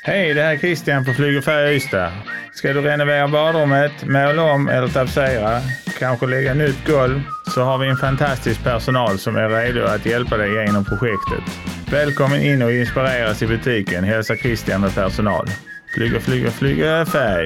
Hej, det här är Christian på Flyg och Färg Ystad. Ska du renovera badrummet, måla om eller tapetsera, kanske lägga nytt golv, så har vi en fantastisk personal som är redo att hjälpa dig genom projektet. Välkommen in och inspireras i butiken, hälsa Christian med personal. Flyga färg.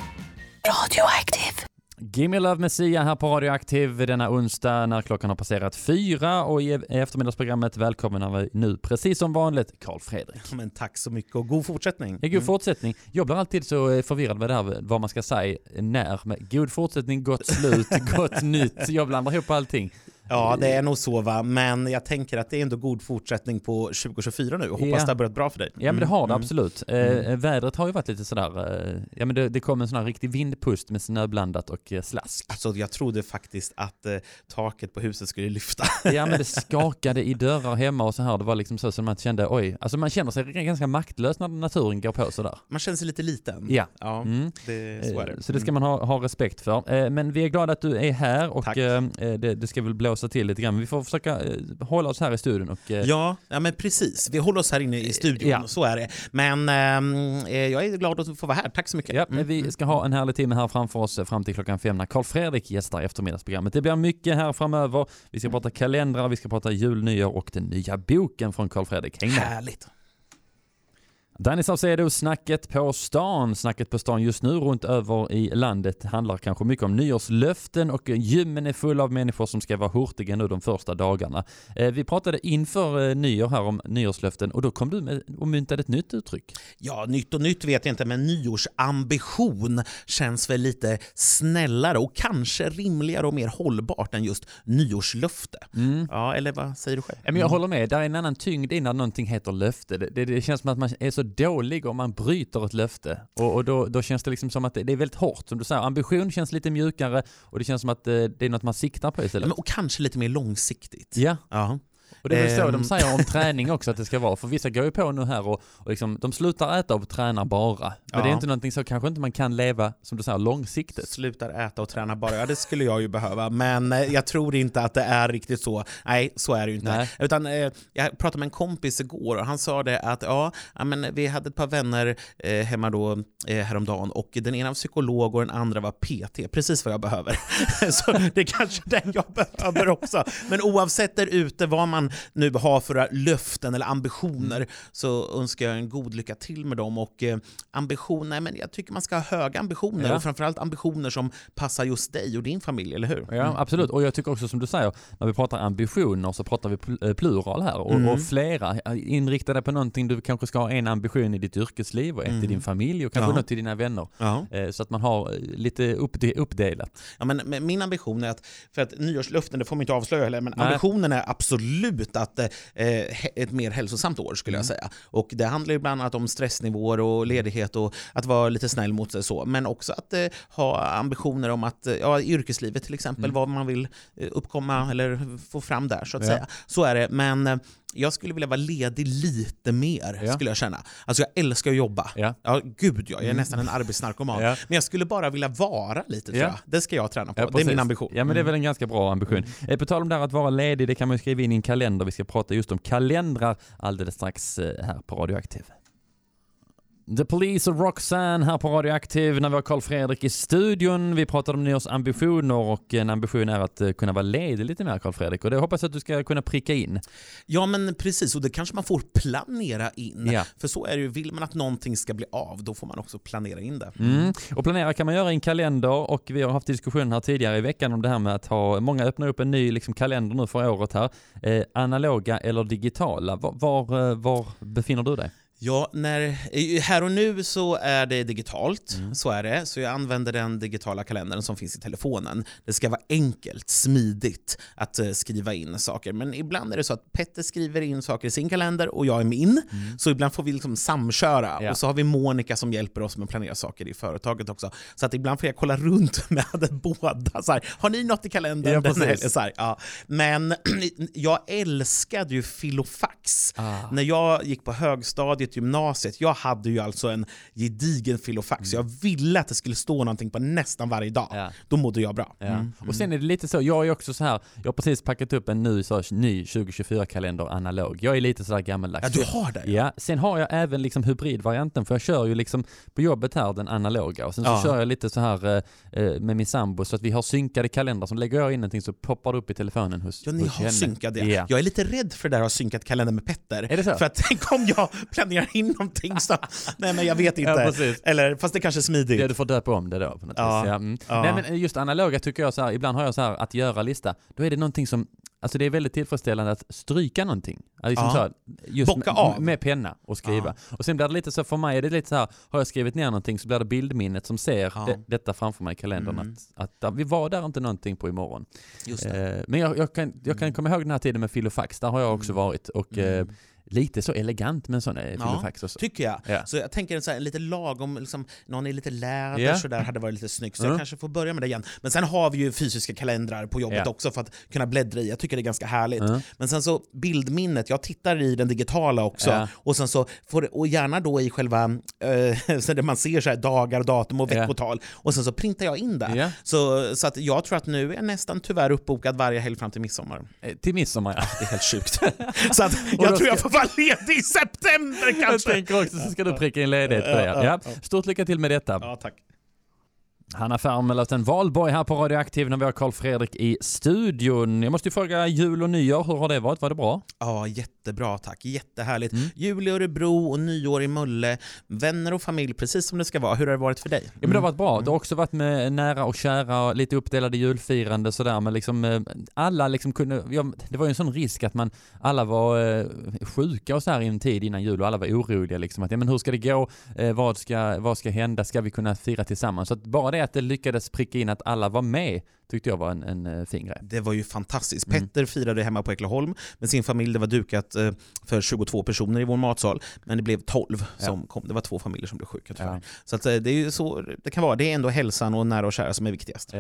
Radioaktiv. Gimme Love Messiah här på Radioaktiv denna onsdag när klockan har passerat 4 och i eftermiddagsprogrammet välkomnar vi nu precis som vanligt Carl Fredrik. Men tack så mycket och god fortsättning. God fortsättning. Jag blir alltid så förvirrad med det här vad man ska säga när. Med god fortsättning, gott slut, gott nytt. Jag blandar ihop allting. Ja, det är nog så va, men jag tänker att det är ändå god fortsättning på 2024 nu och hoppas det har börjat bra för dig. Ja, men det har det absolut. Vädret har ju varit lite sådär, ja men det kom en sån här riktig vindpust med snöblandat och slask. Alltså jag trodde faktiskt att taket på huset skulle lyfta. Ja, men det skakade i dörrar hemma och så här, det var liksom så som man kände, oj, alltså man känner sig ganska maktlös när naturen går på sådär. Man känner sig lite liten. Ja. Så är det. Så det ska man ha respekt för. Men vi är glada att du är här och det ska väl blåsa till lite grann. Vi får försöka hålla oss här i studion. Och, ja, men precis. Vi håller oss här inne i studion, så är det. Men jag är glad att få vara här. Tack så mycket. Ja, vi ska ha en härlig timme här framför oss fram till klockan 5 när Carl Fredrik gästar eftermiddagsprogrammet. Det blir mycket här framöver. Vi ska prata kalendrar, vi ska prata jul, nyår och den nya boken från Carl Fredrik. Häng med. Härligt. Danny Saucedo, snacket på stan. Snacket på stan just nu runt över i landet handlar kanske mycket om nyårslöften och gymmen är full av människor som ska vara hurtiga nu de första dagarna. Vi pratade inför nyår här om nyårslöften och då kom du med och myntade ett nytt uttryck. Ja, nytt vet jag inte, men nyårsambition känns väl lite snällare och kanske rimligare och mer hållbart än just nyårslöfte. Ja, eller vad säger du själv? Men jag håller med, där är en annan tyngd innan någonting heter löfte. Det känns som att man är så dålig om man bryter ett löfte och då känns det liksom som att det är väldigt hårt som du säger. Ambition känns lite mjukare och det känns som att det är något man siktar på istället. Ja, och kanske lite mer långsiktigt. Ja. Och det är väl så de säger om träning också att det ska vara. För vissa går ju på nu här och liksom, de slutar äta och tränar bara. Men det är inte någonting så kanske inte man kan leva, som du säger, långsiktigt. Slutar äta och träna bara, ja det skulle jag ju behöva. Men jag tror inte att det är riktigt så. Nej, så är det ju inte. Nej. Utan jag pratade med en kompis igår och han sa det att men vi hade ett par vänner hemma då häromdagen och den ena var psykolog och den andra var PT. Precis vad jag behöver. Så det är kanske den jag behöver också. Men oavsett där ute vad man nu har för löften eller ambitioner så önskar jag en god lycka till med dem och ambitioner, men jag tycker man ska ha höga ambitioner och framförallt ambitioner som passar just dig och din familj, eller hur? Ja, absolut. Och jag tycker också som du säger, när vi pratar ambitioner så pratar vi plural här och flera inriktade på någonting. Du kanske ska ha en ambition i ditt yrkesliv och ett i din familj och kanske något till dina vänner. Så att man har lite uppdelat. Ja, men min ambition är att, för att nyårslöften, det får man inte avslöja heller, men ambitionen är absolut att ett mer hälsosamt år skulle jag säga. Och det handlar ju bland annat om stressnivåer och ledighet och att vara lite snäll mot sig så. Men också att ha ambitioner om att i yrkeslivet till exempel, vad man vill uppkomma eller få fram där så att säga. Så är det, men jag skulle vilja vara ledig lite mer skulle jag känna. Alltså jag älskar att jobba. Jag är nästan en arbetsnarkoman. Men jag skulle bara vilja vara lite tror jag. Det ska jag träna på. Det är min ambition. Ja, men det är väl en ganska bra ambition. På tal om det här att vara ledig, det kan man ju skriva in i en kalender. Vi ska prata just om kalendrar alldeles strax här på Radioaktiv. The Police och Roxanne här på Radioaktiv när vi har Carl Fredrik i studion. Vi pratade om nyårsambitioner och en ambition är att kunna vara ledig lite mer, Carl Fredrik. Och det hoppas jag att du ska kunna pricka in. Ja, men precis. Och det kanske man får planera in. Ja. För så är det ju, vill man att någonting ska bli av, då får man också planera in det. Och planera kan man göra i en kalender och vi har haft diskussion här tidigare i veckan om det här med att många öppnar upp en ny kalender nu för året här. Analoga eller digitala. Var befinner du dig? Ja, här och nu så är det digitalt, så är det. Så jag använder den digitala kalendern som finns i telefonen. Det ska vara enkelt, smidigt att skriva in saker. Men ibland är det så att Petter skriver in saker i sin kalender och jag är min. Så ibland får vi samköra. Och så har vi Monica som hjälper oss med att planera saker i företaget också. Så att ibland får jag kolla runt med båda. Så här, har ni något i kalendern? Men jag älskade ju filofax. När jag gick på högstadiet högstadiet, gymnasiet. Jag hade ju alltså en gedigen filofax. Jag ville att det skulle stå någonting på nästan varje dag. Ja. Då mådde jag bra. Och sen är det lite så, jag är också så här, jag har precis packat upp en ny 2024-kalender analog. Jag är lite sådär gammaldags. Ja, du har det. Ja, sen har jag även liksom hybridvarianten, för jag kör ju liksom på jobbet här den analoga, och sen så kör jag lite så här med min sambo, så att vi har synkade kalendrar, som lägger jag in någonting så poppar det upp i telefonen hos ni har henne. synkat det. Ja. Jag är lite rädd för det där att ha synkat kalender med Petter. Är det så? För att tänk om jag planerar in någonting så... Nej, men jag vet inte. Ja, eller, fast det kanske är smidigt. Ja, du får döpa om det då på något vis. Ja. Ja. Nej, men just analoga tycker jag så här, ibland har jag så här att göra-lista, då är det någonting som, alltså det är väldigt tillfredsställande att stryka någonting. Liksom så här, just med penna och skriva. Och sen blir det lite så, för mig är det lite så här, har jag skrivit ner någonting så blir det bildminnet som ser detta framför mig i kalendern, att vi var där inte någonting på imorgon. Just det. Men jag kan komma ihåg den här tiden med filofax, där har jag också varit, och lite så elegant med en sån filofax också. Tycker jag. Ja. Så jag tänker så här, lite lagom, liksom, någon är lite läder, så där hade varit lite snyggt. Så jag kanske får börja med det igen. Men sen har vi ju fysiska kalendrar på jobbet också för att kunna bläddra i. Jag tycker det är ganska härligt. Men sen så bildminnet, jag tittar i den digitala också. Och sen så och gärna då i själva så där man ser så här dagar, datum och veckotal. Och sen så printar jag in det. Så att jag tror att nu är jag nästan tyvärr uppbokad varje helg fram till midsommar. Till midsommar, ja. Det är helt sjukt. Så att jag tror jag får vara ledig i september kanske. Jag tänker också så ska du pricka in ledighet för det. Ja. Stort lycka till med detta. Ja, tack. Hanna Färm och en Valborg här på Radioaktiv när vi har Carl Fredrik i studion. Jag måste ju fråga, jul och nyår, hur har det varit? Var det bra? Ja, jättebra tack. Jättehärligt. Jul i Örebro och nyår i Mölle. Vänner och familj, precis som det ska vara. Hur har det varit för dig? Ja, men det har varit bra. Det har också varit med nära och kära, lite uppdelade julfirande sådär, men liksom alla liksom kunde, det var ju en sån risk att alla var sjuka och så här i en tid innan jul, och alla var oroliga liksom, att men hur ska det gå? Vad ska hända? Ska vi kunna fira tillsammans? Så att bara det att det lyckades pricka in att alla var med tyckte jag var en fin grej. Det var ju fantastiskt. Petter firade hemma på Äckleholm med sin familj. Det var dukat för 22 personer i vår matsal, men det blev 12 som kom. Det var 2 familjer som blev sjuka tyvärr. Så att det är ju så det kan vara. Det är ändå hälsan och nära och kära som är viktigast.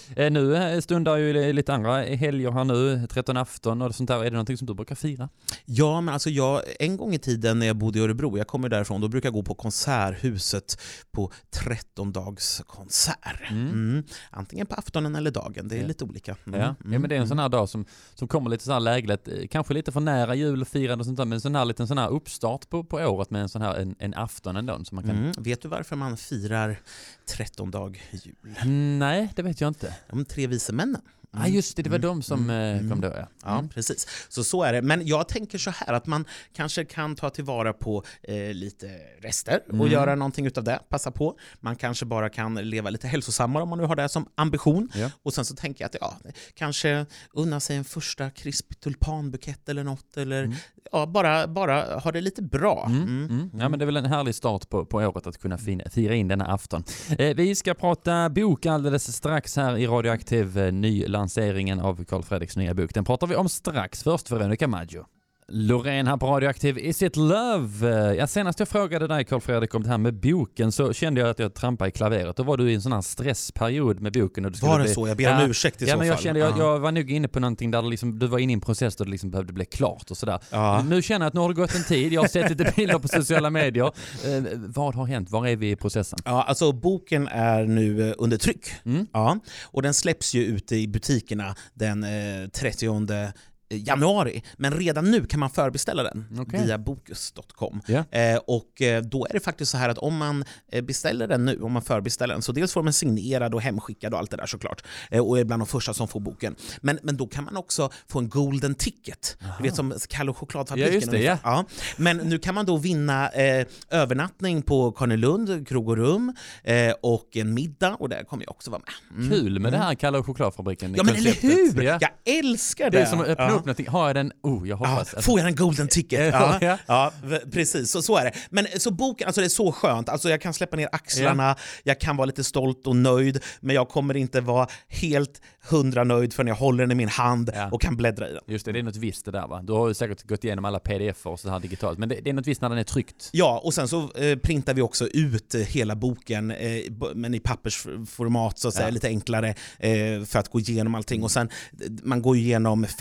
Nu stundar ju lite andra helger här nu, 13 afton och sånt där. Är det någonting som du brukar fira? Ja, men alltså en gång i tiden när jag bodde i Örebro, jag kommer därifrån, då brukar jag gå på Konserthuset på 13-dags konsert. Antingen på aftonen eller dagen, det är lite olika. Ja, men det är en sån här dag som kommer lite så här lägligt, kanske lite för nära julfirande och sånt där, men en sån här uppstart på året med en sån här en afton ändå som man kan... Vet du varför man firar 13-dag jul? Nej, det vet jag inte. De 3 vise männen. Ja, just det var de som kom då, ja. Ja, precis. Så är det. Men jag tänker så här att man kanske kan ta tillvara på lite rester och göra någonting utav det. Passa på. Man kanske bara kan leva lite hälsosammare om man nu har det som ambition. Ja. Och sen så tänker jag att kanske unna sig en första krispig tulpanbukett eller något. Eller bara ha det lite bra. Ja, men det är väl en härlig start på året att kunna fira in denna afton. Vi ska prata bok alldeles strax här i Radioaktiv, ny lanseringen av Carl Fredriks nya bok. Den pratar vi om strax. Först Veronica Maggio. Loreen här på Radioaktiv. Is it love? Senast jag frågade dig, Carl Fredrik, om det här med boken så kände jag att jag trampade i klaveret. Då var du i en sån här stressperiod med boken. Och du var det så? Jag ber om ursäkt i så fall. Men jag kände jag var nog inne på någonting där liksom, du var inne i en process där det liksom behövde bli klart och sådär. Nu känner jag att nu har det gått en tid. Jag har sett lite bilder på sociala medier. Vad har hänt? Var är vi i processen? Ja, alltså boken är nu under tryck. Ja, och den släpps ju ute i butikerna den 30 januari, men redan nu kan man förbeställa den via bokus.com. Och då är det faktiskt så här att om man beställer den nu, om man förbeställer den, så dels får man signerad och hemskickad och allt det där såklart, och är bland de första som får boken. Men då kan man också få en golden ticket. Du vet, som Kalle och chokladfabriken. Ja, just det, ja. Men nu kan man då vinna övernattning på Karnelund, krog och rum, och en middag, och där kommer jag också vara med. Kul med det här Kalle och chokladfabriken. Ja, men eller hur? Ja. Jag älskar det. Det är som att öppna upp någonting. Har jag den? Jag hoppas. Får jag en golden ticket? Ja, precis. Så är det. Men så boken, alltså det är så skönt. Alltså jag kan släppa ner axlarna, jag kan vara lite stolt och nöjd, men jag kommer inte vara helt 100 nöjd förrän jag håller den i min hand och kan bläddra i den. Just det är något visst det där, va? Du har ju säkert gått igenom alla pdf och så här digitalt, men det är något visst när den är tryckt. Ja, och sen så printar vi också ut hela boken, men i pappersformat så att säga, lite enklare för att gå igenom allting. Och sen man går igenom färgerna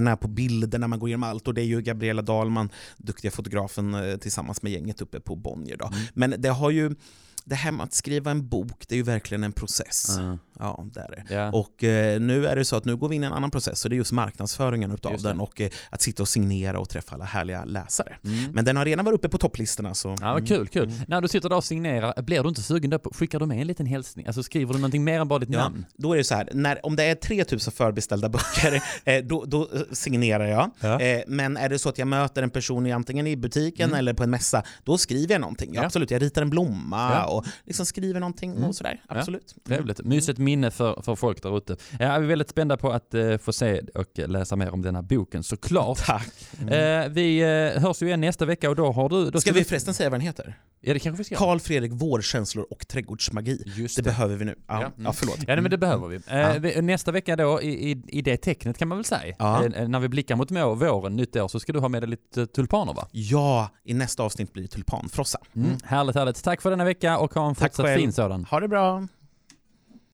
färgerna på bilderna, man går igenom allt. Och det är ju Gabriella Dahlman, duktiga fotografen, tillsammans med gänget uppe på Bonnier då. Men det har ju... Det här med att skriva en bok, det är ju verkligen en process. Ja, det är det. Yeah. Och nu är det så att nu går vi in i en annan process, och det är just marknadsföringen utav den och att sitta och signera och träffa alla härliga läsare. Men den har redan varit uppe på topplistorna. Så. Ja, kul. När du sitter där och signerar, blir du inte sugen där på, skickar du med en liten hälsning? Alltså skriver du någonting mer än bara ditt namn? Då är det så här, om det är 3000 förbeställda böcker, då signerar jag. Ja. Men är det så att jag möter en person antingen i butiken eller på en mässa, då skriver jag någonting. Ja, absolut, jag ritar en blomma och liksom skriver någonting och sådär. Absolut. Trevligt. Mysigt minne för folk där ute. Jag är väldigt spända på att få se och läsa mer om denna boken, såklart. Tack. Vi hörs ju igen nästa vecka, och då har du... Då ska vi förresten säga vad den heter? Ja, det kanske vi ska. Carl Fredrik, Vårkänslor och trädgårdsmagi. Just det behöver vi nu. Ja, förlåt. Ja, men det behöver vi. Nästa vecka då, i det tecknet kan man väl säga. När vi blickar mot våren, nytt år, så ska du ha med dig lite tulpaner, va? Ja, i nästa avsnitt blir det tulpanfrossa. Härligt. Tack för denna vecka och ha en fortsatt fin sådan. Ha det bra.